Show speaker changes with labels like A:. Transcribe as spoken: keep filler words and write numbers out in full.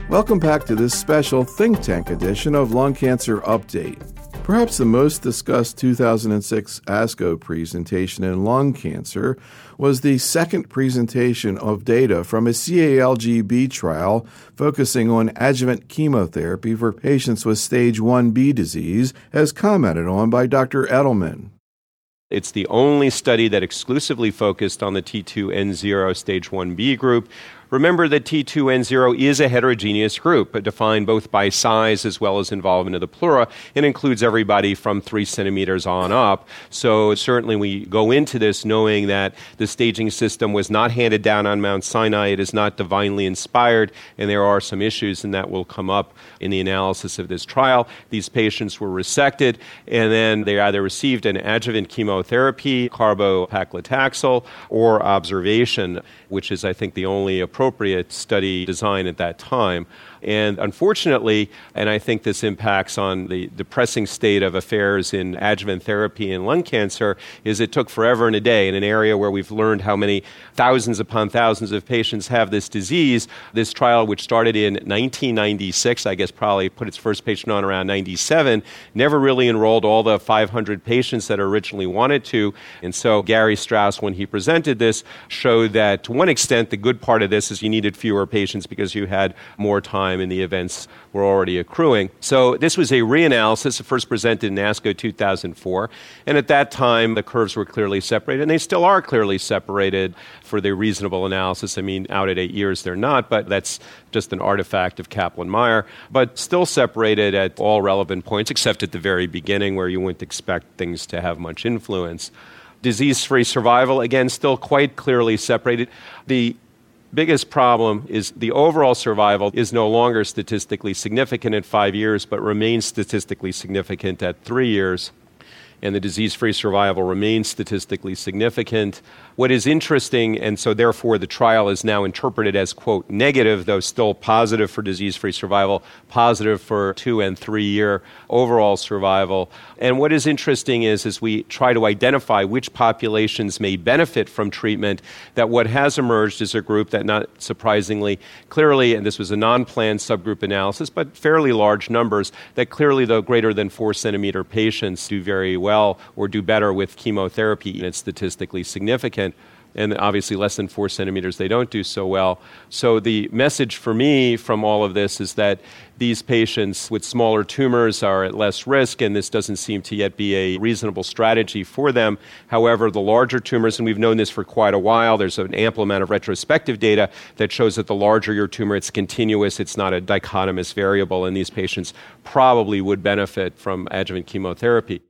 A: Welcome back to this special Think Tank edition of Lung Cancer Update. Perhaps the most discussed two thousand six ASCO presentation in lung cancer was the second presentation of data from a C A L G B trial focusing on adjuvant chemotherapy for patients with stage one B disease, as commented on by Doctor Edelman.
B: It's the only study that exclusively focused on the T two N zero stage one B group. Remember that T two N zero is a heterogeneous group, defined both by size as well as involvement of the pleura. It includes everybody from three centimeters on up. So certainly we go into this knowing that the staging system was not handed down on Mount Sinai. It is not divinely inspired, and there are some issues, and that will come up in the analysis of this trial. These patients were resected, and then they either received an adjuvant chemotherapy, carbopaclitaxel, or observation, which is, I think, the only appropriate study design at that time. And unfortunately, and I think this impacts on the depressing state of affairs in adjuvant therapy in lung cancer, is it took forever and a day in an area where we've learned how many thousands upon thousands of patients have this disease. This trial, which started in nineteen ninety-six, I guess probably put its first patient on around ninety-seven, never really enrolled all the five hundred patients that originally wanted to. And so Gary Strauss, when he presented this, showed that to one extent, the good part of this is you needed fewer patients because you had more time and the events were already accruing. So this was a reanalysis, first presented in ASCO two thousand four, and at that time the curves were clearly separated, and they still are clearly separated for the reasonable analysis. I mean, out at eight years they're not, but that's just an artifact of Kaplan-Meier, but still separated at all relevant points, except at the very beginning where you wouldn't expect things to have much influence. Disease-free survival, again, still quite clearly separated. The biggest problem is the overall survival is no longer statistically significant at five years, but remains statistically significant at three years. And the disease-free survival remains statistically significant. What is interesting, and so therefore the trial is now interpreted as, quote, negative, though still positive for disease-free survival, positive for two- and three-year overall survival. And what is interesting is, as we try to identify which populations may benefit from treatment, that what has emerged is a group that, not surprisingly, clearly, and this was a non-planned subgroup analysis, but fairly large numbers, that clearly the greater than four centimeter patients do very well well or do better with chemotherapy, and it's statistically significant. And obviously less than four centimeters, they don't do so well. So the message for me from all of this is that these patients with smaller tumors are at less risk, and this doesn't seem to yet be a reasonable strategy for them. However, the larger tumors, and we've known this for quite a while, there's an ample amount of retrospective data that shows that the larger your tumor, it's continuous, it's not a dichotomous variable, and these patients probably would benefit from adjuvant chemotherapy.